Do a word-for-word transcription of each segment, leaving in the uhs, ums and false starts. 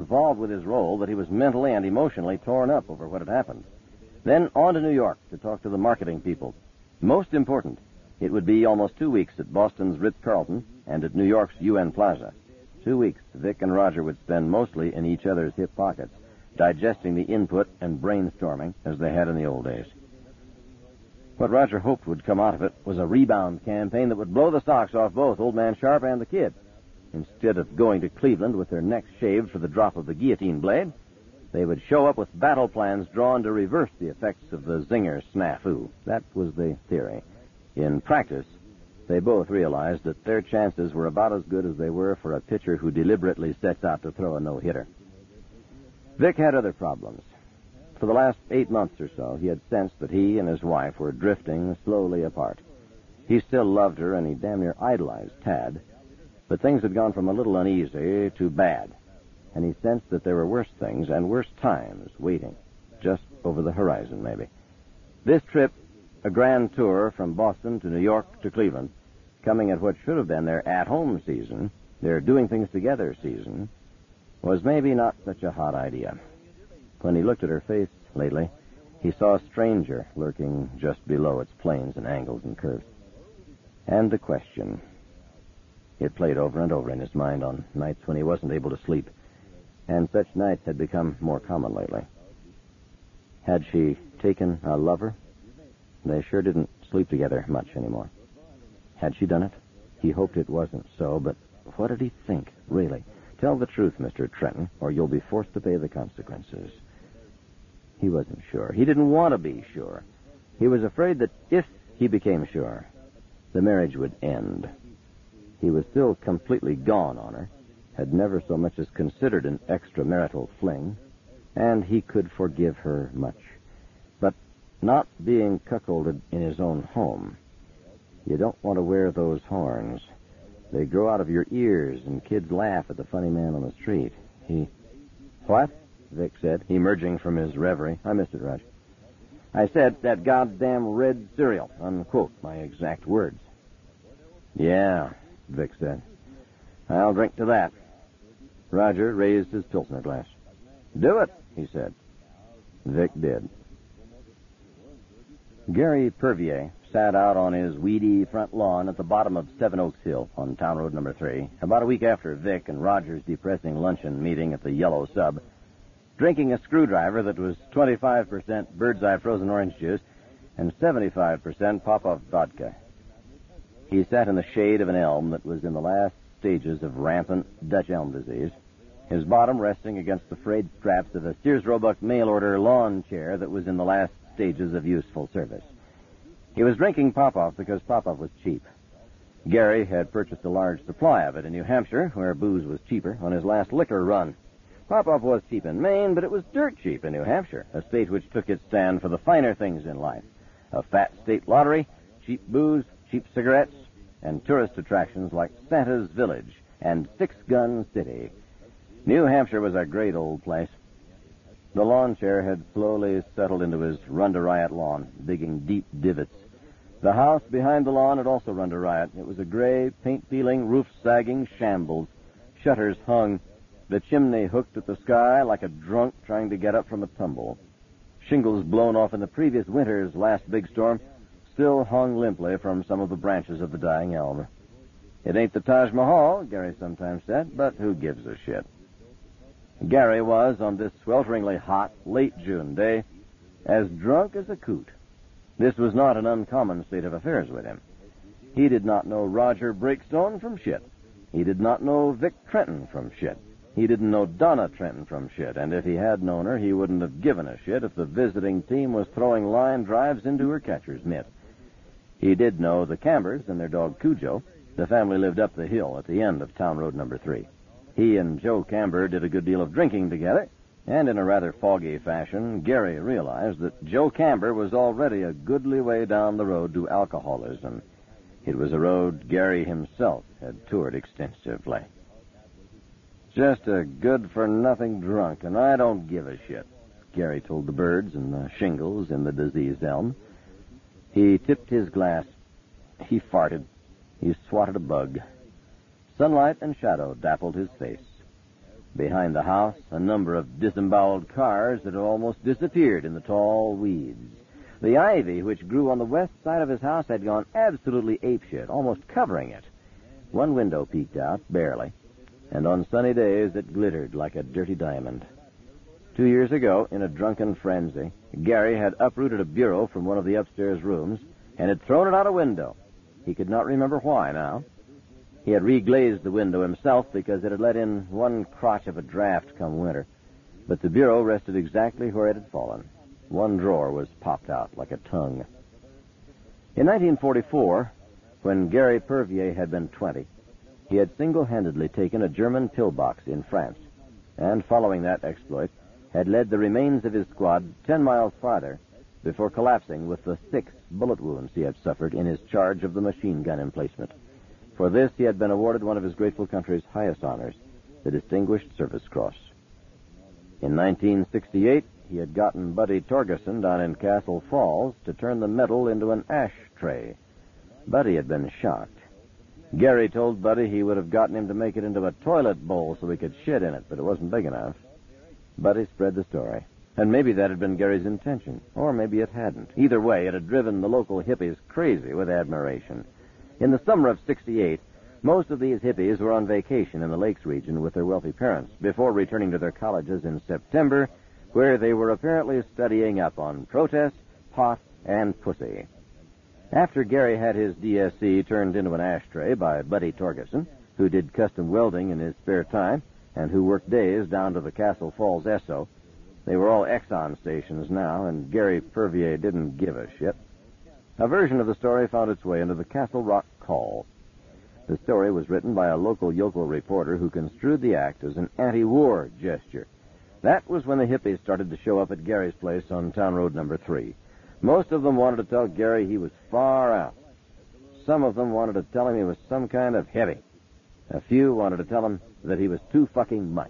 involved with his role that he was mentally and emotionally torn up over what had happened. Then on to New York to talk to the marketing people. Most important, it would be almost two weeks at Boston's Ritz-Carlton and at New York's U N Plaza. Two weeks Vic and Roger would spend mostly in each other's hip pockets, digesting the input and brainstorming as they had in the old days. What Roger hoped would come out of it was a rebound campaign that would blow the socks off both Old Man Sharp and the kid. Instead of going to Cleveland with their necks shaved for the drop of the guillotine blade, they would show up with battle plans drawn to reverse the effects of the Zinger snafu. That was the theory. In practice, they both realized that their chances were about as good as they were for a pitcher who deliberately sets out to throw a no-hitter. Vic had other problems. For the last eight months or so, he had sensed that he and his wife were drifting slowly apart. He still loved her, and he damn near idolized Tad. But things had gone from a little uneasy to bad, and he sensed that there were worse things and worse times waiting, just over the horizon, maybe. This trip, a grand tour from Boston to New York to Cleveland, coming at what should have been their at-home season, their doing-things-together season, was maybe not such a hot idea. When he looked at her face lately, he saw a stranger lurking just below its planes and angles and curves. And the question. It played over and over in his mind on nights when he wasn't able to sleep, and such nights had become more common lately. Had she taken a lover? They sure didn't sleep together much anymore. Had she done it? He hoped it wasn't so, but what did he think, really? Tell the truth, Mister Trenton, or you'll be forced to pay the consequences. He wasn't sure. He didn't want to be sure. He was afraid that if he became sure, the marriage would end. He was still completely gone on her, had never so much as considered an extramarital fling, and he could forgive her much. But not being cuckolded in his own home, you don't want to wear those horns. They grow out of your ears, and kids laugh at the funny man on the street. He... What? Vic said, emerging from his reverie. I missed it, Roger. I said that goddamn red cereal, unquote, my exact words. Yeah, Vic said. I'll drink to that. Roger raised his Pilsner glass. Do it, he said. Vic did. Gary Purvier sat out on his weedy front lawn at the bottom of Seven Oaks Hill on Town Road number three, about a week after Vic and Roger's depressing luncheon meeting at the Yellow Sub, drinking a screwdriver that was twenty-five percent Bird's Eye frozen orange juice and seventy-five percent Popov vodka. He sat in the shade of an elm that was in the last stages of rampant Dutch elm disease, his bottom resting against the frayed straps of a Sears Roebuck mail-order lawn chair that was in the last stages of useful service. He was drinking Popov because Popov was cheap. Gary had purchased a large supply of it in New Hampshire, where booze was cheaper, on his last liquor run. Popov was cheap in Maine, but it was dirt cheap in New Hampshire, a state which took its stand for the finer things in life. A fat state lottery, cheap booze, cheap cigarettes, and tourist attractions like Santa's Village and Six Gun City. New Hampshire was a great old place. The lawn chair had slowly settled into his run-to-riot lawn, digging deep divots. The house behind the lawn had also run to riot. It was a gray, paint-peeling, roof-sagging shambles. Shutters hung, the chimney hooked at the sky like a drunk trying to get up from a tumble. Shingles blown off in the previous winter's last big storm still hung limply from some of the branches of the dying elm. It ain't the Taj Mahal, Gary sometimes said, but who gives a shit? Gary was, on this swelteringly hot, late June day, as drunk as a coot. This was not an uncommon state of affairs with him. He did not know Roger Breakstone from shit. He did not know Vic Trenton from shit. He didn't know Donna Trenton from shit, and if he had known her, he wouldn't have given a shit if the visiting team was throwing line drives into her catcher's mitt. He did know the Cambers and their dog Cujo. The family lived up the hill at the end of Town Road number three. He and Joe Camber did a good deal of drinking together, and in a rather foggy fashion, Gary realized that Joe Camber was already a goodly way down the road to alcoholism. It was a road Gary himself had toured extensively. Just a good-for-nothing drunk, and I don't give a shit, Gary told the birds and the shingles in the diseased elm. He tipped his glass. He farted. He swatted a bug. Sunlight and shadow dappled his face. Behind the house, a number of disemboweled cars that had almost disappeared in the tall weeds. The ivy, which grew on the west side of his house, had gone absolutely apeshit, almost covering it. One window peeked out, barely, and on sunny days it glittered like a dirty diamond. Two years ago, in a drunken frenzy, Gary had uprooted a bureau from one of the upstairs rooms and had thrown it out a window. He could not remember why now. He had reglazed the window himself because it had let in one crotch of a draft come winter, but the bureau rested exactly where it had fallen. One drawer was popped out like a tongue. In nineteen forty-four, when Gary Purvier had been twenty, he had single-handedly taken a German pillbox in France, and following that exploit, had led the remains of his squad ten miles farther before collapsing with the six bullet wounds he had suffered in his charge of the machine gun emplacement. For this, he had been awarded one of his grateful country's highest honors, the Distinguished Service Cross. In nineteen sixty-eight, he had gotten Buddy Torgerson down in Castle Falls to turn the medal into an ashtray. Buddy had been shocked. Gary told Buddy he would have gotten him to make it into a toilet bowl so he could shit in it, but it wasn't big enough. Buddy spread the story, and maybe that had been Gary's intention, or maybe it hadn't. Either way, it had driven the local hippies crazy with admiration. In the summer of sixty-eight, most of these hippies were on vacation in the Lakes region with their wealthy parents before returning to their colleges in September, where they were apparently studying up on protest, pot, and pussy. After Gary had his D S C turned into an ashtray by Buddy Torgerson, who did custom welding in his spare time and who worked days down to the Castle Falls Esso, they were all Exxon stations now, and Gary Purvier didn't give a shit. A version of the story found its way into the Castle Rock Call. The story was written by a local yokel reporter who construed the act as an anti-war gesture. That was when the hippies started to show up at Gary's place on Town Road number three. Most of them wanted to tell Gary he was far out. Some of them wanted to tell him he was some kind of heavy. A few wanted to tell him that he was too fucking much.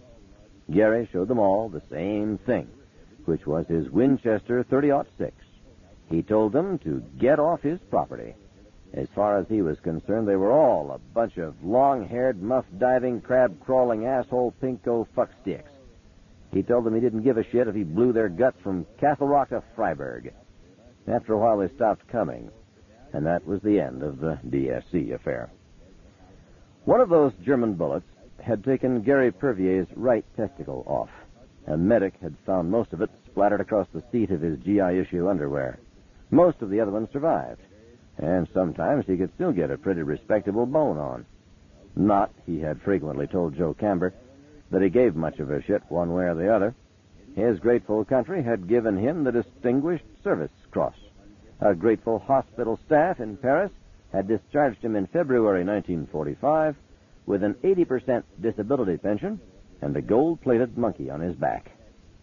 Gary showed them all the same thing, which was his Winchester thirty oh six. He told them to get off his property. As far as he was concerned, they were all a bunch of long-haired, muff-diving, crab-crawling, asshole pinko fucksticks. He told them he didn't give a shit if he blew their guts from Castle Rock to Freiburg. After a while, they stopped coming, and that was the end of the D S C affair. One of those German bullets had taken Gary Purvier's right testicle off. A medic had found most of it splattered across the seat of his G I issue underwear. Most of the other ones survived, and sometimes he could still get a pretty respectable bone on. Not, he had frequently told Joe Camber, that he gave much of a shit one way or the other. His grateful country had given him the Distinguished Service Cross. A grateful hospital staff in Paris had discharged him in February nineteen forty-five with an eighty percent disability pension and a gold-plated monkey on his back.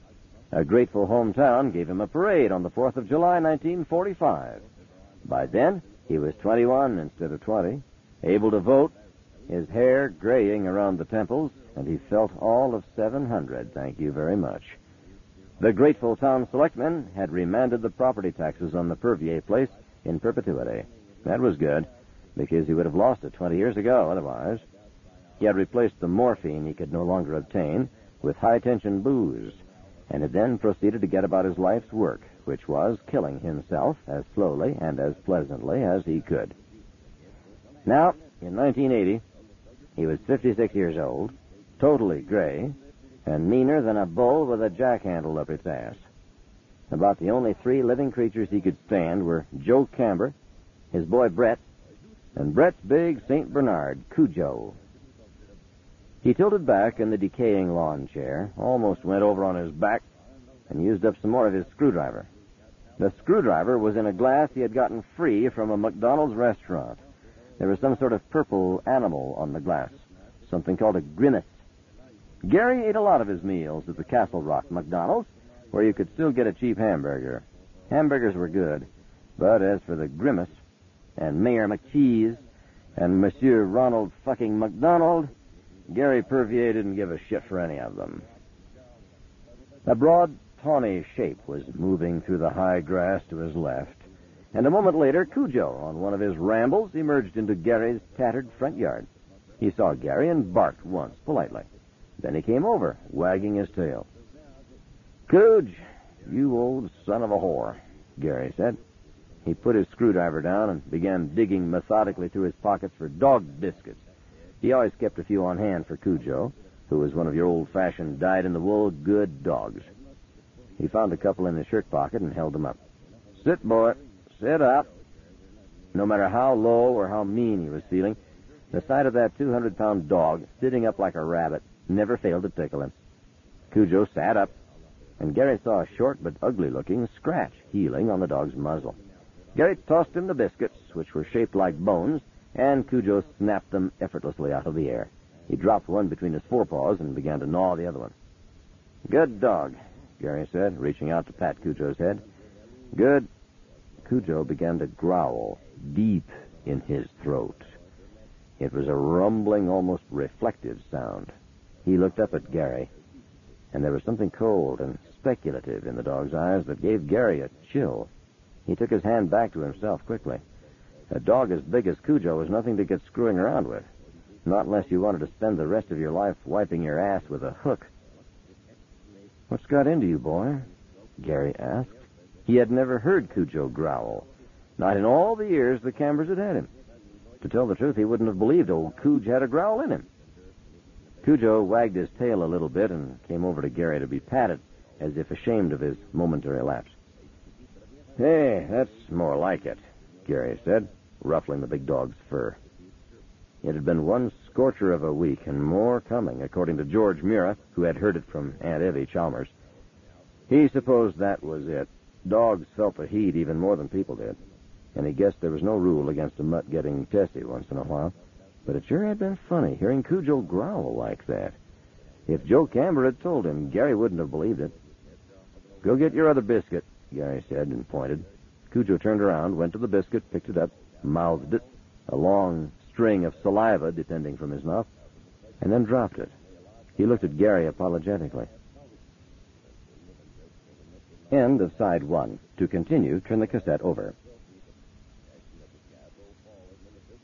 A grateful hometown gave him a parade on the fourth of July nineteen forty-five. By then, he was twenty-one instead of twenty, able to vote, his hair graying around the temples, and he felt all of seven hundred, thank you very much. The grateful town selectmen had remanded the property taxes on the Purvier place in perpetuity. That was good, because he would have lost it twenty years ago otherwise. He had replaced the morphine he could no longer obtain with high-tension booze, and had then proceeded to get about his life's work, which was killing himself as slowly and as pleasantly as he could. Now, in nineteen eighty, he was fifty-six years old, totally gray, and meaner than a bull with a jack-handle up its ass. About the only three living creatures he could stand were Joe Camber, his boy Brett, and Brett's big Saint Bernard, Cujo. He tilted back in the decaying lawn chair, almost went over on his back, and used up some more of his screwdriver. The screwdriver was in a glass he had gotten free from a McDonald's restaurant. There was some sort of purple animal on the glass, something called a grimace. Gary ate a lot of his meals at the Castle Rock McDonald's, where you could still get a cheap hamburger. Hamburgers were good, but as for the grimace, and Mayor McCheese, and Monsieur Ronald fucking McDonald, Gary Purvier didn't give a shit for any of them. A broad, tawny shape was moving through the high grass to his left, and a moment later, Cujo, on one of his rambles, emerged into Gary's tattered front yard. He saw Gary and barked once, politely. Then he came over, wagging his tail. "Cooge, you old son of a whore," Gary said. He put his screwdriver down and began digging methodically through his pockets for dog biscuits. He always kept a few on hand for Cujo, who was one of your old-fashioned, dyed-in-the-wool good dogs. He found a couple in his shirt pocket and held them up. "Sit, boy. Sit up." No matter how low or how mean he was feeling, the sight of that two hundred pound dog sitting up like a rabbit never failed to tickle him. Cujo sat up, and Gary saw a short but ugly-looking scratch healing on the dog's muzzle. Gary tossed him the biscuits, which were shaped like bones, and Cujo snapped them effortlessly out of the air. He dropped one between his forepaws and began to gnaw the other one. "Good dog," Gary said, reaching out to pat Cujo's head. "Good." Cujo began to growl deep in his throat. It was a rumbling, almost reflective sound. He looked up at Gary, and there was something cold and speculative in the dog's eyes that gave Gary a chill. He took his hand back to himself quickly. A dog as big as Cujo was nothing to get screwing around with, not unless you wanted to spend the rest of your life wiping your ass with a hook. "What's got into you, boy?" Gary asked. He had never heard Cujo growl, not in all the years the Cambers had had him. To tell the truth, he wouldn't have believed old Cooge had a growl in him. Cujo wagged his tail a little bit and came over to Gary to be patted, as if ashamed of his momentary lapse. "Hey, that's more like it," Gary said, ruffling the big dog's fur. It had been one scorcher of a week, and more coming, according to George Mira, who had heard it from Aunt Evie Chalmers. He supposed that was it. Dogs felt the heat even more than people did, and he guessed there was no rule against a mutt getting testy once in a while. But it sure had been funny hearing Cujo growl like that. If Joe Camber had told him, Gary wouldn't have believed it. "Go get your other biscuit," Gary said and pointed. Cujo turned around, went to the biscuit, picked it up, mouthed it, a long string of saliva descending from his mouth, and then dropped it. He looked at Gary apologetically. End of side one. To continue, turn the cassette over.